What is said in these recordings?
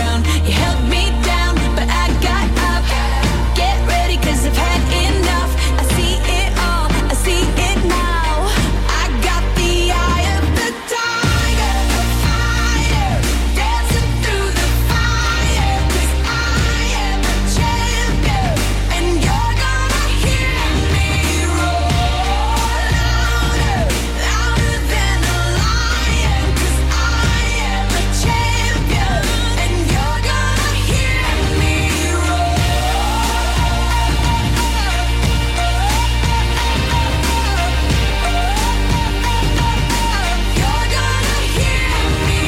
down. You held me down, but I got up. Get ready, 'cause I've had enough. I see it all, I see it now. I got the eye of the tiger, the fighter, dancing through the fire. 'Cause I am a champion, and you're gonna hear me roar louder, louder than a lion. 'Cause I am a champion, and you're gonna hear me roar. You're gonna hear me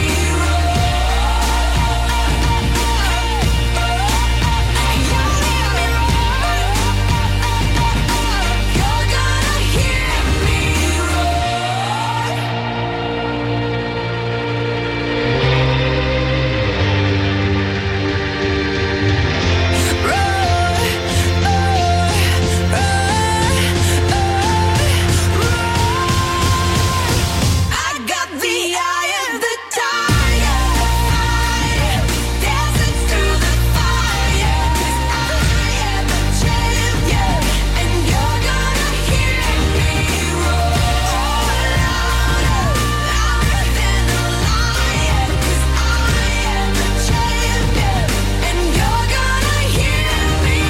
I got the eye of the tiger, dancing through the fire. 'Cause I am a champion, and you're gonna hear me roar louder, louder than a lion. 'Cause I am a champion, and you're gonna hear me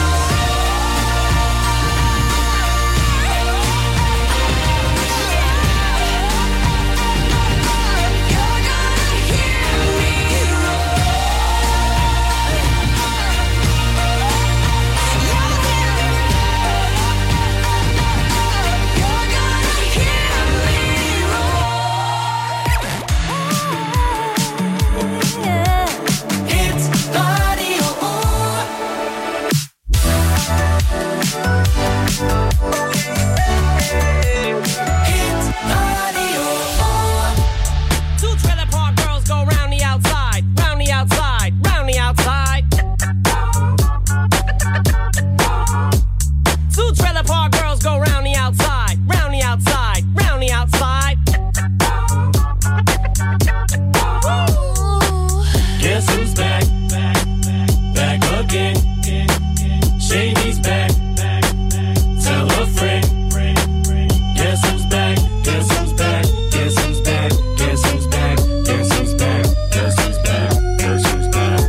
Two trailer park girls go round the outside, round the outside, round the outside. Two trailer park girls go round the outside, round the outside, round the outside. Guess who's back? Back again. Shady's back. Tell a friend. Guess who's back? Guess who's back? Guess who's back? Guess who's back? Guess who's back? Guess who's back? Guess who's back?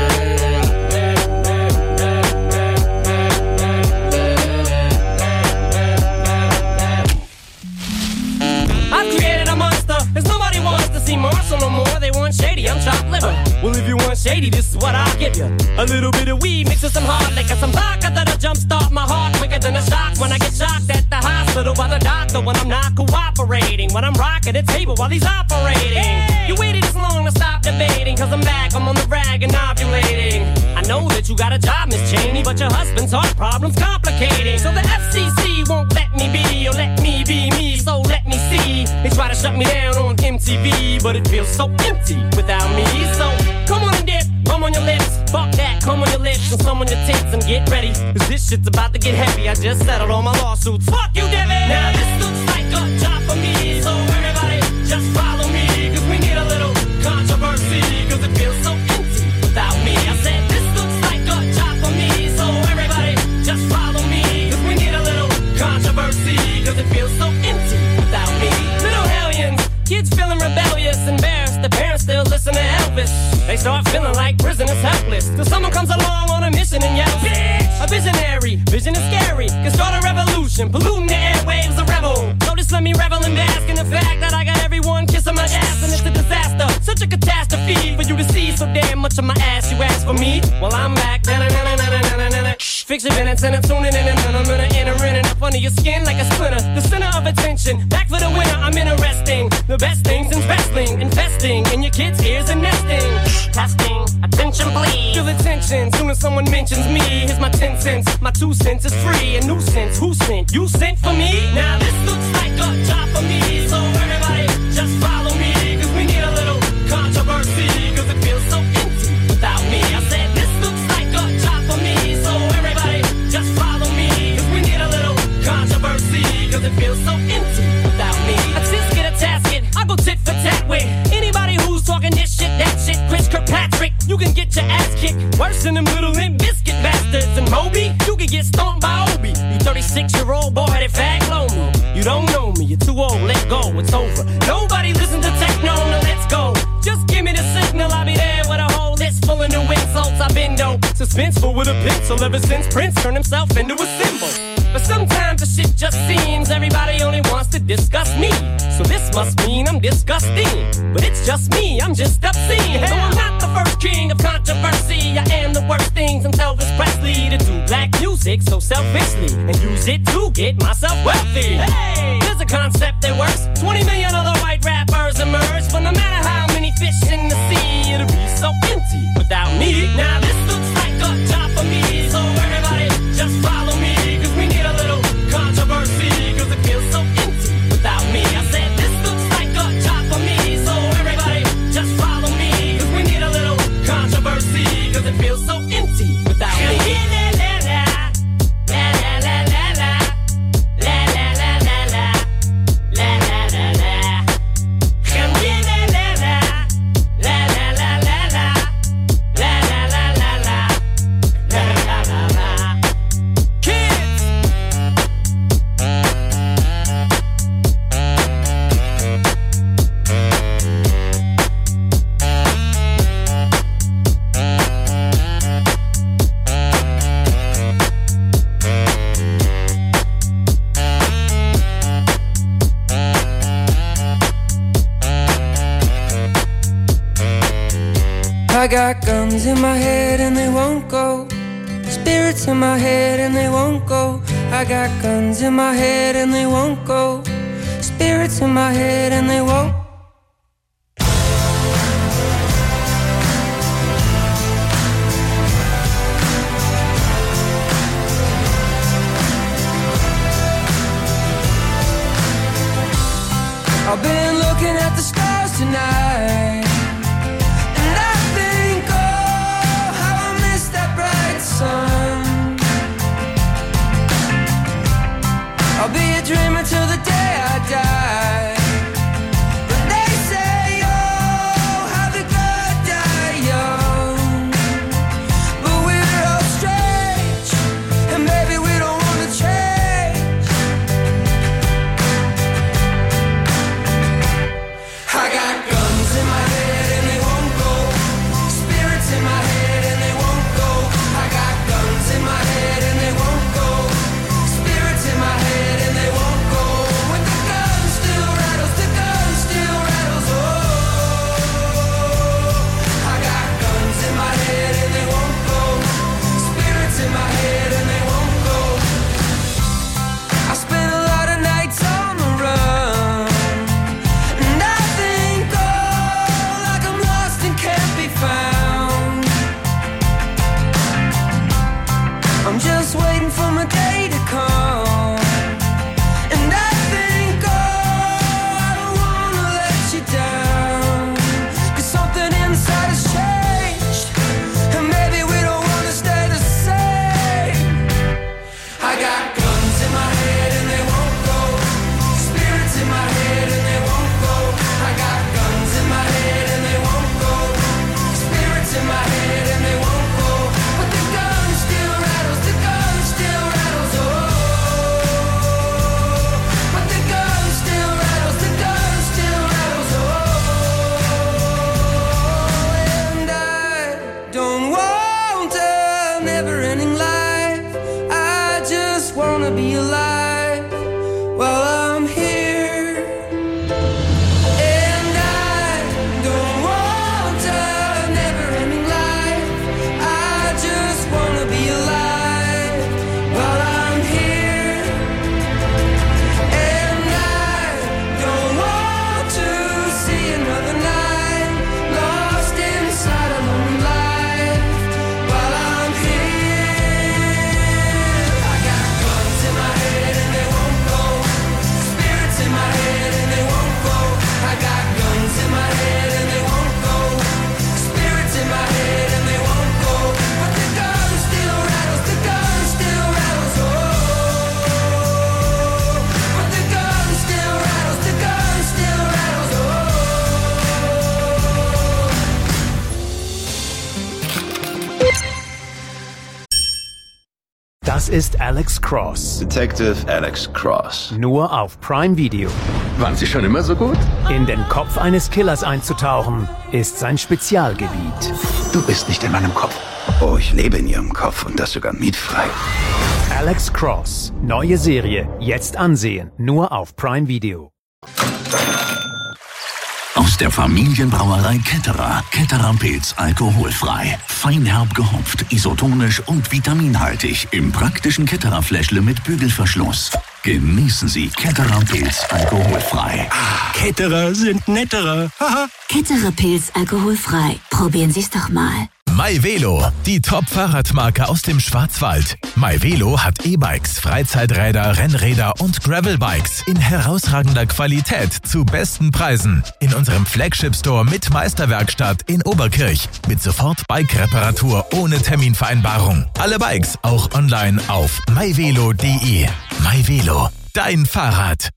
I've created a monster, cause nobody wants to see Marshall no more. They want Shady, I'm chopped liver. Well, if you want Shady, this is what I'll give you. A little bit of weed mixed with some hard liquor, some vodka that'll jumpstart my heart quicker than a shock when I get shocked at the hospital by the doctor when I'm not cooperating. When I'm rocking the table while he's operating. You waited this long to stop debating, cause I'm back, I'm on the rag and ovulating. I know that you got a job, Miss Cheney, but your husband's heart problem's complicating. So the FCC won't let me be, or let me be me, so let me see. They try to shut me down on MTV, but it feels so empty without me. So come on and dip, come on your lips, fuck that, come on your lips and some on your tits and get ready, cause this shit's about to get heavy. I just settled all my lawsuits. Fuck you, Devin! Now this looks like a job for me, so everybody just follow me, cause we need a little controversy, cause it feels so empty without me. I said this looks like a job for me, so everybody just follow me, cause we need a little controversy, cause it feels so empty without me. Little hellions, kids feeling rebellious, embarrassed, the parents still listen to Elvis. They start feeling like prisoners helpless, till someone comes along on a mission and yells, bitch! A visionary, vision is scary, can start a revolution, polluting the airwaves, a rebel. So just let me revel and bask in the fact that I got everyone kissing my ass, and it's a disaster, such a catastrophe for you to see so damn much of my ass. You ask for me, well I'm back. Fix your minutes and I'm tuning in and I'm gonna enter in and up under your skin like a splinter. The center of attention, back for the winner, I'm interesting. The best things in wrestling, investing in your kids' ears and nesting. Testing, attention please. Feel attention, soon as someone mentions me. Here's my 10 cents, my 2 cents is free. A nuisance, who sent? You sent for me? Now this looks like a job for me, so everybody just follow me, cause we need a little controversy, cause it feels so empty without me. I said this looks like a job for me, so everybody just follow me, cause we need a little controversy, cause it feels so empty without me. I just get a tasket, I go tit for tat with anybody who's talking this shit, that shit, Chris Kirkpatrick. You can get get your ass kicked worse than them little Limp Bizkit bastards. And Moby, you can get stomped by Obi. You 36-year-old boy that fag low me. You don't know me, you're too old, let go, it's over. Nobody listen to techno, no, let's go. Just give me the signal, I'll be there with a whole list full of new insults. I've been dope, suspenseful with a pencil ever since Prince turned himself into a symbol. But sometimes the shit just seems everybody only wants to discuss me. So this must mean I'm disgusting. But it's just me, I'm just obscene. Though I'm not the first king of controversy, I am the worst thing since Elvis Presley to do black music so selfishly and use it to get myself wealthy. Hey, there's a concept that works. 20 million other white rappers emerge, but no matter how many fish in the sea, it'll be so empty without me. Now this looks like a job for me, so everybody just follow me, cause we need a little controversy, cause it feels so empty without me. I said this looks like a job for me, so everybody just follow me, cause we need a little controversy, cause it feels so empty without me. I got guns in my head and they won't go. Spirits in my head and they won't go. I got guns in my head and they won't go. Spirits in my head and they won't. I've been looking at the stars tonight. I'll be a dreamer till the day I die. But they say, oh, have a good die young. But we're all strange, and maybe we don't want to change. I got guns in my head and they won't go. Spirits in my head and they won't go. I got guns in my head and they won't go. Spirits in my head. I'm just waiting for my day to come. And I think, oh, I don't wanna let you down. Cause something inside has changed, and maybe we don't wanna stay the same. I got guns in my head and they won't go. Spirits in my head and they won't go. I got guns in my head and they won't go. Spirits in my head and they won't go. But the gun still rattles, the gun still rattles, oh. But the gun still rattles, the gun still rattles, oh. And I don't want a never-ending life. I just wanna be alive while I'm here. And I don't want a never-ending life. I just wanna be alive while I'm here. And I don't want to see another night lost inside a lonely life while I'm here. I got guns in my head Das ist Alex Cross. Detective Alex Cross. Nur auf Prime Video. Waren Sie schon immer so gut? In den Kopf eines Killers einzutauchen, ist sein Spezialgebiet. Du bist nicht in meinem Kopf. Oh, ich lebe in Ihrem Kopf und das sogar mietfrei. Alex Cross. Neue Serie. Jetzt ansehen. Nur auf Prime Video. Aus der Familienbrauerei Ketterer. Ketterer Pilz alkoholfrei. Feinherb gehopft, isotonisch und vitaminhaltig. Im praktischen Ketterer Fläschle mit Bügelverschluss. Genießen Sie Ketterer Pilz alkoholfrei. Ketterer sind netterer. Ketterer Pilz alkoholfrei. Probieren Sie es doch mal. MyVelo, die Top-Fahrradmarke aus dem Schwarzwald. MyVelo hat E-Bikes, Freizeiträder, Rennräder und Gravelbikes in herausragender Qualität zu besten Preisen. In unserem Flagship-Store mit Meisterwerkstatt in Oberkirch. Mit sofort Bike-Reparatur ohne Terminvereinbarung. Alle Bikes auch online auf myvelo.de. MyVelo, dein Fahrrad.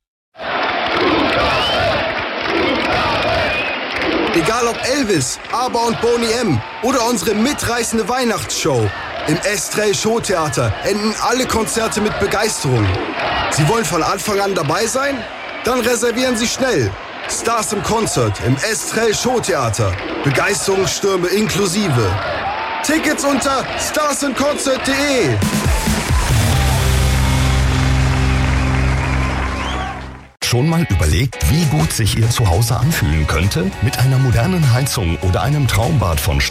Egal ob Elvis, ABBA und Boney M. oder unsere mitreißende Weihnachtsshow. Im Estrell Showtheater enden alle Konzerte mit Begeisterung. Sie wollen von Anfang an dabei sein? Dann reservieren Sie schnell. Stars im Konzert im Estrell Showtheater. Begeisterungsstürme inklusive. Tickets unter starsinconcert.de. Schon mal überlegt, wie gut sich Ihr Zuhause anfühlen könnte? Mit einer modernen Heizung oder einem Traumbad von